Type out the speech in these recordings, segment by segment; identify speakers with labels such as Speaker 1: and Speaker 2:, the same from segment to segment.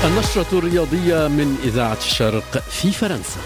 Speaker 1: النشرة الرياضية من إذاعة الشرق في فرنسا.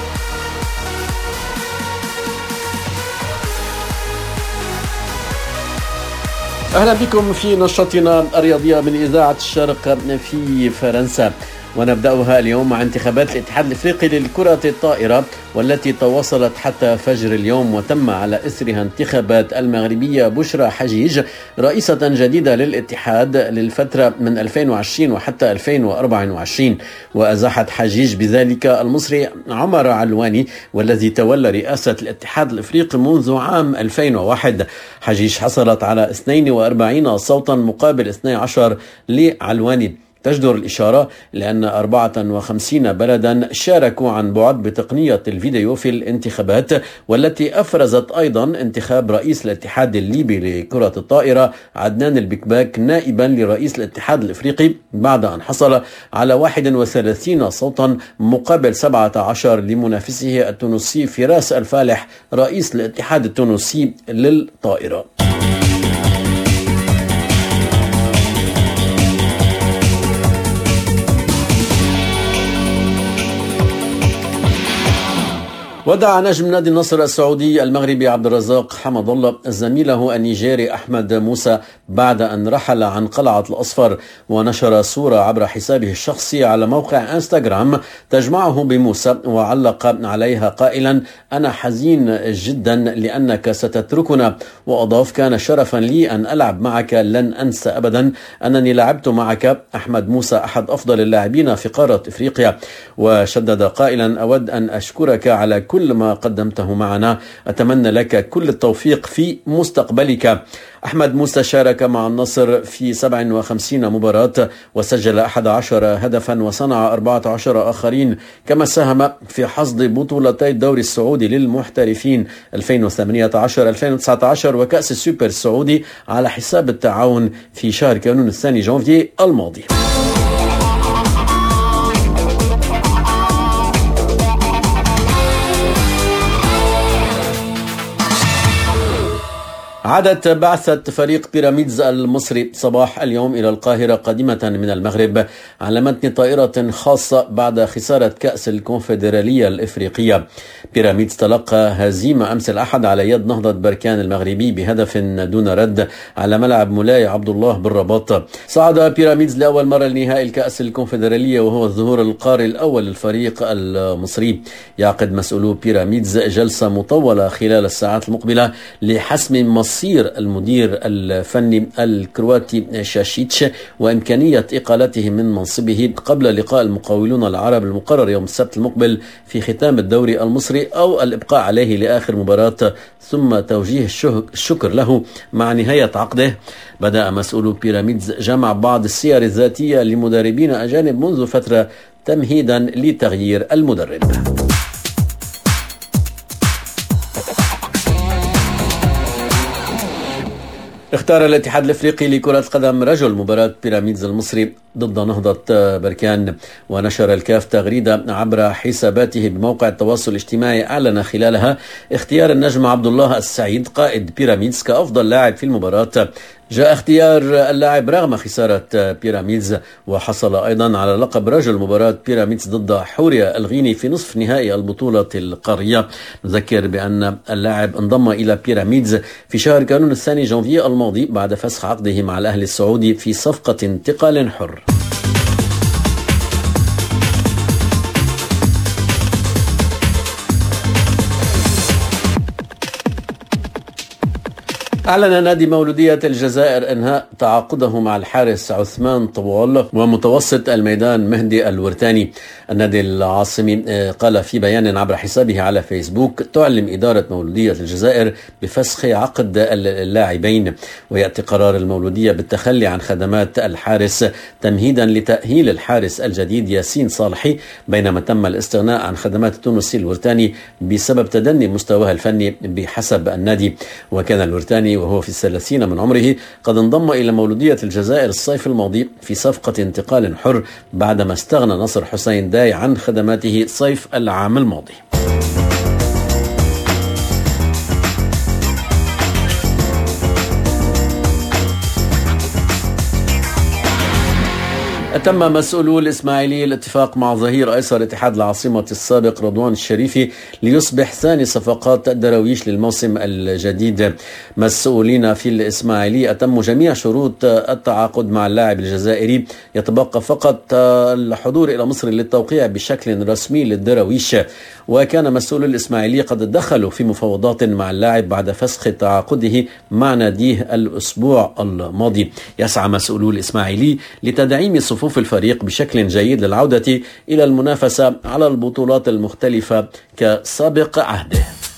Speaker 1: أهلا بكم في نشرتنا الرياضية من إذاعة الشرق في فرنسا، ونبدأها اليوم مع انتخابات الاتحاد الإفريقي لكرة الطائرة، والتي تواصلت حتى فجر اليوم، وتم على إثرها انتخابات المغربية بشرى حجيج رئيسة جديدة للاتحاد للفترة من 2020 وحتى 2024، وأزاحت حجيج بذلك المصري عمر علواني، والذي تولى رئاسة الاتحاد الإفريقي منذ عام 2001. حجيج حصلت على 42 صوتا مقابل 12 لعلواني. تجدر الإشارة لأن 54 بلدا شاركوا عن بعد بتقنية الفيديو في الانتخابات، والتي أفرزت أيضا انتخاب رئيس الاتحاد الليبي لكرة الطائرة عدنان البكباك نائبا لرئيس الاتحاد الإفريقي، بعد أن حصل على 31 صوتا مقابل 17 لمنافسه التونسي فراس الفالح رئيس الاتحاد التونسي للطائرة. ودع نجم نادي النصر السعودي المغربي عبد الرزاق حمد الله زميله النيجيري أحمد موسى بعد أن رحل عن قلعة الأصفر، ونشر صورة عبر حسابه الشخصي على موقع انستغرام تجمعه بموسى، وعلق عليها قائلا: أنا حزين جدا لأنك ستتركنا، وأضاف: كان شرفا لي أن ألعب معك، لن أنسى أبدا أنني لعبت معك. أحمد موسى أحد أفضل اللاعبين في قارة إفريقيا، وشدد قائلا: أود أن أشكرك على كل ما قدمته معنا، أتمنى لك كل التوفيق في مستقبلك. أحمد موسى شارك مع النصر في 57 مباراة، وسجل 11 هدفا وصنع 14 آخرين، كما ساهم في حصد بطولتي الدوري السعودي للمحترفين 2018-2019 وكأس السوبر السعودي على حساب التعاون في شهر كانون الثاني جانفي الماضي. عادت بعثة فريق بيراميدز المصري صباح اليوم إلى القاهرة قادمة من المغرب على متن طائرة خاصة بعد خسارة كأس الكونفدرالية الإفريقية. بيراميدز تلقى هزيمة أمس الأحد على يد نهضة بركان المغربي بهدف دون رد على ملعب مولاي عبد الله بالرباط. صعد بيراميدز لأول مرة لنهائي الكأس الكونفدرالية، وهو الظهور القاري الأول للفريق المصري. يعقد مسؤولو بيراميدز جلسة مطولة خلال الساعات المقبلة لحسم مصير المدير الفني الكرواتي شاشيتش، وإمكانية إقالته من منصبه قبل لقاء المقاولون العرب المقرر يوم السبت المقبل في ختام الدوري المصري، أو الإبقاء عليه لآخر مباراة ثم توجيه الشكر له مع نهاية عقده. بدأ مسؤول بيراميدز جمع بعض السير الذاتية لمدربين أجانب منذ فترة تمهيدا لتغيير المدرب. اختار الاتحاد الافريقي لكرة القدم رجل مباراة بيراميدز المصري ضد نهضة بركان، ونشر الكاف تغريدة عبر حساباته بموقع التواصل الاجتماعي أعلن خلالها اختيار النجم عبد الله السعيد قائد بيراميدز كأفضل لاعب في المباراة. جاء اختيار اللاعب رغم خسارة بيراميدز، وحصل أيضا على لقب رجل مباراة بيراميدز ضد حورية الغيني في نصف نهائي البطولة القارية. نذكر بأن اللاعب انضم إلى بيراميدز في شهر كانون الثاني جانفي الماضي بعد فسخ عقده مع الأهلي السعودي في صفقة انتقال حر. أعلن نادي مولودية الجزائر إنهاء تعاقده مع الحارس عثمان طوال ومتوسط الميدان مهدي الورتاني. النادي العاصمي قال في بيان عبر حسابه على فيسبوك: تعلم إدارة مولودية الجزائر بفسخ عقد اللاعبين، ويأتي قرار المولودية بالتخلي عن خدمات الحارس تمهيدا لتأهيل الحارس الجديد ياسين صالحي، بينما تم الاستغناء عن خدمات التونسي الورتاني بسبب تدني مستواه الفني بحسب النادي. وكان الورتاني وهو في 30 من عمره قد انضم إلى مولودية الجزائر الصيف الماضي في صفقة انتقال حر بعدما استغنى نصر حسين داي عن خدماته صيف العام الماضي. أتم مسؤولو الإسماعيلي الاتفاق مع ظهير أيسر اتحاد العاصمة السابق رضوان الشريفي ليصبح ثاني صفقات الدراويش للموسم الجديد. مسؤولين في الإسماعيلي أتموا جميع شروط التعاقد مع اللاعب الجزائري، يتبقى فقط الحضور إلى مصر للتوقيع بشكل رسمي للدراويش. وكان مسؤول الإسماعيلي قد دخلوا في مفاوضات مع اللاعب بعد فسخ تعاقده مع ناديه الأسبوع الماضي. يسعى مسؤولو الإسماعيلي لتدعيم صفوف الفريق بشكل جيد للعودة إلى المنافسة على البطولات المختلفة كسابق عهده.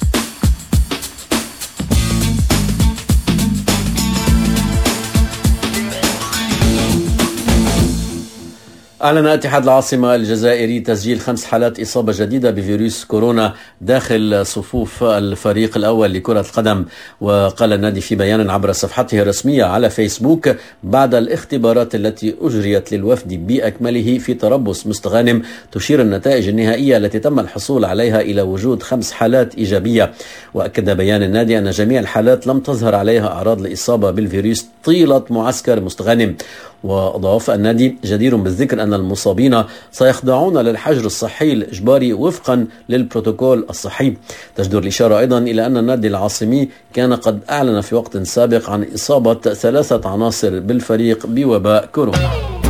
Speaker 1: أعلن اتحاد العاصمة الجزائري تسجيل 5 حالات إصابة جديدة بفيروس كورونا داخل صفوف الفريق الأول لكرة القدم. وقال النادي في بيان عبر صفحته الرسمية على فيسبوك: بعد الاختبارات التي أجريت للوفد بأكمله في طرابلس مستغانم، تشير النتائج النهائية التي تم الحصول عليها إلى وجود 5 حالات إيجابية. وأكد بيان النادي أن جميع الحالات لم تظهر عليها أعراض الإصابة بالفيروس طيلة معسكر مستغانم. وأضاف النادي: جدير بالذكر أن المصابين سيخضعون للحجر الصحي الإجباري وفقا للبروتوكول الصحي. تجدر الإشارة أيضا إلى أن النادي العاصمي كان قد أعلن في وقت سابق عن إصابة 3 عناصر بالفريق بوباء كورونا.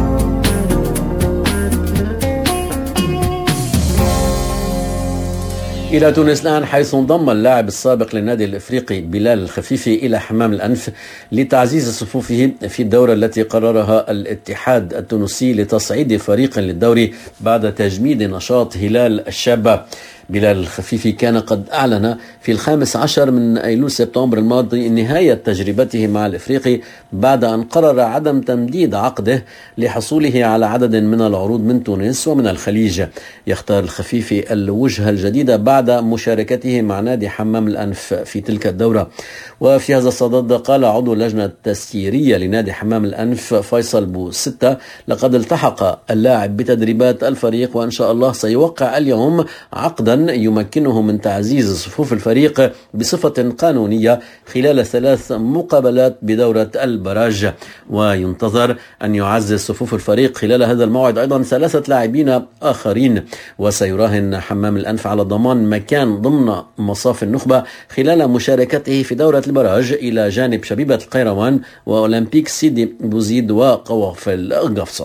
Speaker 1: إلى تونس الآن، حيث انضم اللاعب السابق للنادي الإفريقي بلال الخفيفي إلى حمام الأنف لتعزيز صفوفه في الدورة التي قررها الاتحاد التونسي لتصعيد فريق للدوري بعد تجميد نشاط هلال الشابة. بلال الخفيفي كان قد أعلن في 15 من أيلول سبتمبر الماضي نهاية تجربته مع الإفريقي بعد أن قرر عدم تمديد عقده لحصوله على عدد من العروض من تونس ومن الخليج. يختار الخفيفي الوجهة الجديدة بعد مشاركته مع نادي حمام الأنف في تلك الدورة. وفي هذا الصدد قال عضو اللجنة التسييرية لنادي حمام الأنف فيصل بوستة: لقد التحق اللاعب بتدريبات الفريق، وإن شاء الله سيوقع اليوم عقدا يمكنه من تعزيز صفوف الفريق بصفة قانونية خلال 3 مقابلات بدورة البراج. وينتظر أن يعزز صفوف الفريق خلال هذا الموعد أيضا 3 لاعبين آخرين. وسيراهن حمام الأنف على ضمان مكان ضمن مصاف النخبة خلال مشاركته في دورة البراج إلى جانب شبيبة القيروان وأولمبيك سيدي بوزيد وقوافل قفصة.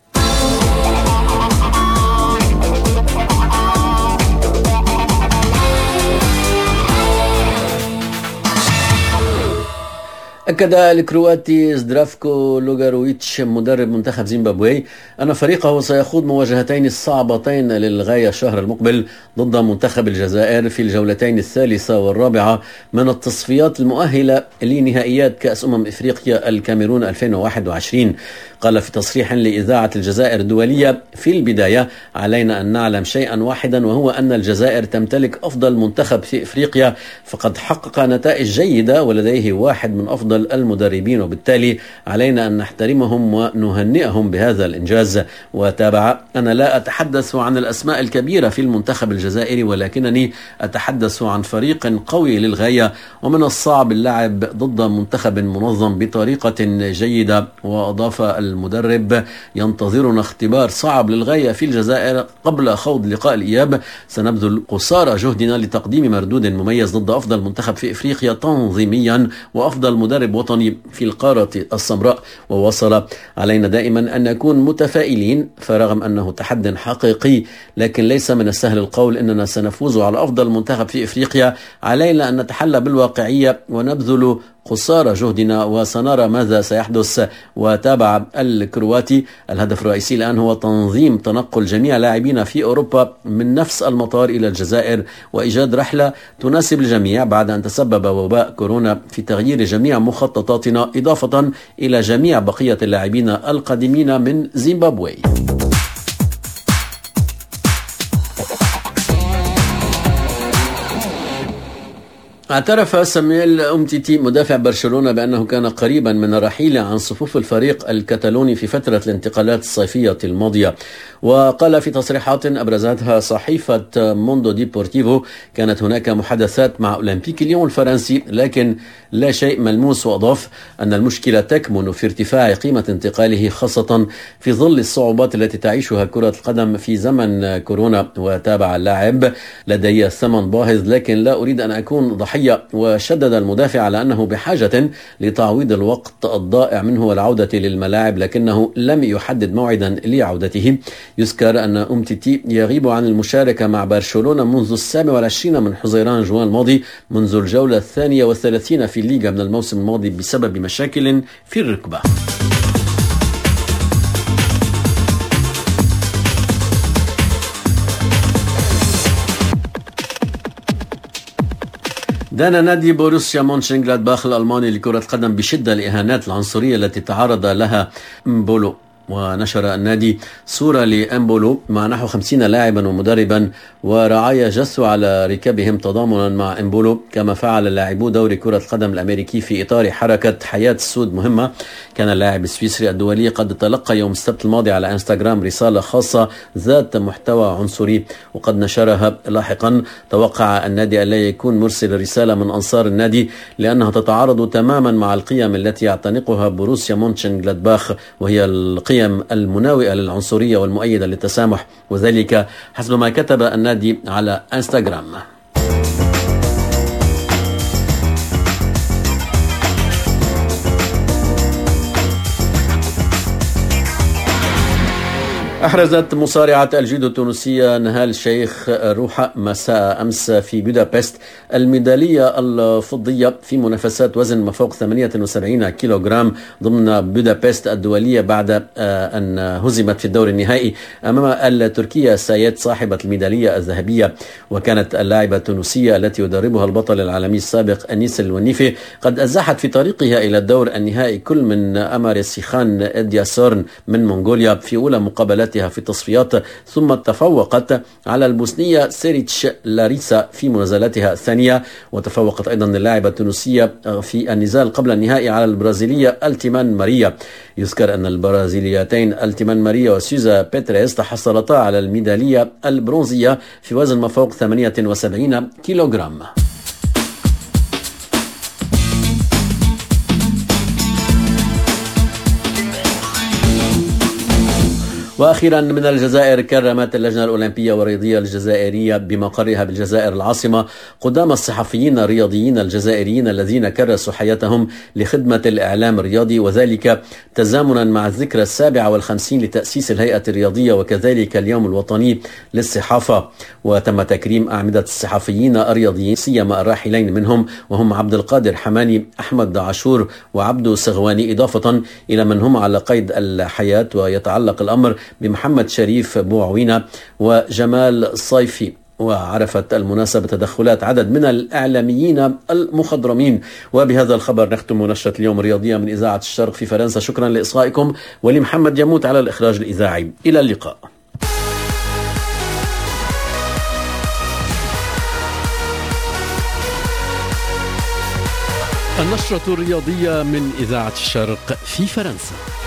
Speaker 1: أكد الكرواتي زدرافكو لوغارويتش مدرب منتخب زيمبابوي أن فريقه سيخوض مواجهتين صعبتين للغاية الشهر المقبل ضد منتخب الجزائر في الجولتين 3 و4 من التصفيات المؤهلة لنهائيات كأس إفريقيا الكاميرون 2021. قال في تصريح لإذاعة الجزائر الدولية: في البداية علينا أن نعلم شيئا واحدا، وهو أن الجزائر تمتلك أفضل منتخب في إفريقيا، فقد حقق نتائج جيدة ولديه واحد من أفضل المدربين، وبالتالي علينا أن نحترمهم ونهنئهم بهذا الإنجاز. وتابع: أنا لا أتحدث عن الأسماء الكبيرة في المنتخب الجزائري، ولكنني أتحدث عن فريق قوي للغاية، ومن الصعب اللعب ضد منتخب منظم بطريقة جيدة. وأضاف المدرب: ينتظرنا اختبار صعب للغاية في الجزائر قبل خوض لقاء الإياب، سنبذل قصارى جهدنا لتقديم مردود مميز ضد أفضل منتخب في إفريقيا تنظيميا وأفضل مدرب وطني في القارة السمراء. ووصل: علينا دائما أن نكون متفائلين، فرغم أنه تحد حقيقي لكن ليس من السهل القول إننا سنفوز على أفضل منتخب في إفريقيا. علينا أن نتحلى بالواقعية ونبذل قصارى جهدنا وسنرى ماذا سيحدث. وتابع الكرواتي: الهدف الرئيسي الآن هو تنظيم تنقل جميع لاعبين في أوروبا من نفس المطار إلى الجزائر وإيجاد رحلة تناسب الجميع بعد أن تسبب وباء كورونا في تغيير جميع مخططاتنا، إضافة إلى جميع بقية اللاعبين القادمين من زيمبابوي. اعترف سامويل أومتيتي مدافع برشلونة بأنه كان قريبا من الرحيل عن صفوف الفريق الكتالوني في فترة الانتقالات الصيفية الماضية. وقال في تصريحات أبرزتها صحيفة موندو ديبورتيفو: كانت هناك محادثات مع أولمبيك ليون الفرنسي لكن لا شيء ملموس. وأضاف أن المشكلة تكمن في ارتفاع قيمة انتقاله، خاصة في ظل الصعوبات التي تعيشها كرة القدم في زمن كورونا. وتابع اللاعب: لدي ثمن باهظ لكن لا أريد أن أكون ضحية. وشدد المدافع على أنه بحاجة لتعويض الوقت الضائع منه والعودة للملاعب، لكنه لم يحدد موعدا لعودته. يذكر أن أومتيتي يغيب عن المشاركة مع برشلونة منذ 27 من حزيران جوان الماضي، منذ الجولة 32 في الليغا من الموسم الماضي بسبب مشاكل في الركبة. دان نادي بوروسيا مونشنغلادباخ الألماني لكرة القدم بشدة الإهانات العنصرية التي تعرض لها مبولو. ونشر النادي صورة لأمبولو مع نحو 50 لاعبا ومدربا ورعايا جثوا على ركابهم تضامنا مع أمبولو، كما فعل لاعبو دوري كرة القدم الأمريكي في إطار حركة حياة السود مهمة. كان اللاعب السويسري الدولي قد تلقى يوم السبت الماضي على انستغرام رسالة خاصة ذات محتوى عنصري وقد نشرها لاحقا. توقع النادي ألا يكون مرسل رسالة من أنصار النادي لأنها تتعارض تماما مع القيم التي يعتنقها بوروسيا مونشنغلادباخ، وهي القيم المناوئة للعنصرية والمؤيدة للتسامح، وذلك حسب ما كتب النادي على انستغرام. أحرزت مصارعة الجودو التونسية نهال شيخ روحة مساء أمس في بودابست الميدالية الفضية في منافسات وزن ما فوق 78 كيلوغرام ضمن بودابست الدولية بعد أن هزمت في الدور النهائي أمام التركية سايت صاحبة الميدالية الذهبية. وكانت اللاعبة التونسية التي يدربها البطل العالمي السابق أنيس الونيفي قد أزاحت في طريقها إلى الدور النهائي كل من أمار السيخان إدياسورن من منغوليا في أولى مقابلات في التصفيات، ثم تفوقت على البوسنية سيريتش لاريسا في منازلتها الثانية. وتفوقت أيضا اللاعبة التونسية في النزال قبل النهائي على البرازيلية التيمان ماريا. يذكر أن البرازيليتين التيمان ماريا وسوزا بيتريس تحصلتا على الميدالية البرونزية في وزن ما فوق 78 كيلوغرام. وأخيرا من الجزائر، كرمت اللجنة الأولمبية والرياضية الجزائرية بمقرها بالجزائر العاصمة قدام الصحفيين الرياضيين الجزائريين الذين كرسوا حياتهم لخدمة الإعلام الرياضي، وذلك تزامنا مع الذكرى 57 لتأسيس الهيئة الرياضية وكذلك اليوم الوطني للصحافة. وتم تكريم أعمدة الصحفيين الرياضيين سيما الراحلين منهم، وهم عبد القادر حماني، أحمد عاشور وعبدو سغواني، إضافة إلى من هم على قيد الحياة. ويتعلق الأمر بمحمد شريف بوعوينة وجمال الصيفي. وعرفت المناسبة تدخلات عدد من الإعلاميين المخضرمين. وبهذا الخبر نختم نشرة اليوم الرياضية من إذاعة الشرق في فرنسا. شكرا لإصغائكم ولمحمد يموت على الإخراج الإذاعي. إلى اللقاء. النشرة الرياضية من إذاعة الشرق في فرنسا.